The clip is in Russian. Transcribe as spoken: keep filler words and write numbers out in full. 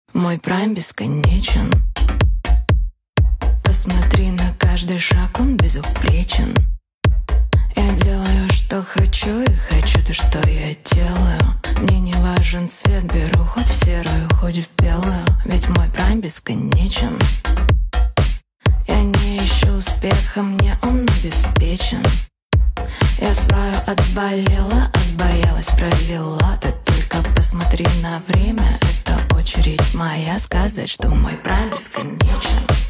Мой прайм бесконечен. Посмотри на каждый шаг, он безупречен. Я делаю, что хочу, и хочу то, что я делаю. Мне не важен цвет, беру хоть в серую, хоть в белую. Ведь мой прайм бесконечен. Я не ищу успеха, мне он обеспечен. Я свою отболела, отбоялась, пролила. Ты только посмотри на время, это очередь моя сказать, что мой прайм бесконечен.